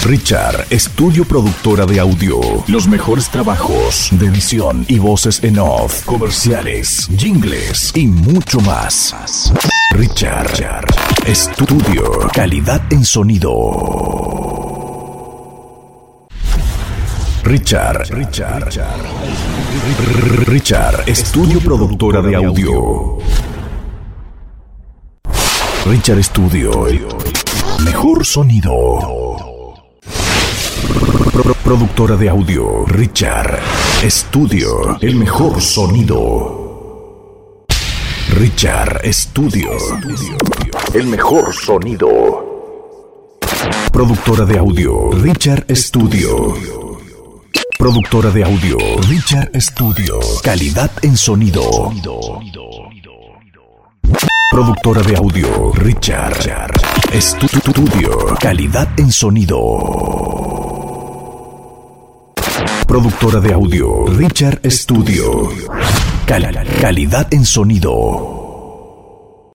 Richard, estudio productora de audio. Los mejores trabajos de edición y voces en off, comerciales, jingles y mucho más. Richard, estudio, calidad en sonido. Richard, estudio productora de audio. Richard Studio, mejor sonido. Productora de audio, Richard Studio, el mejor sonido. Richard Studio, el mejor sonido. Productora de audio, Richard Studio. Productora de audio, Richard Studio, calidad en sonido. Productora de audio, Richard Studio, calidad en sonido. Productora de audio, Richard Studio, calidad en sonido.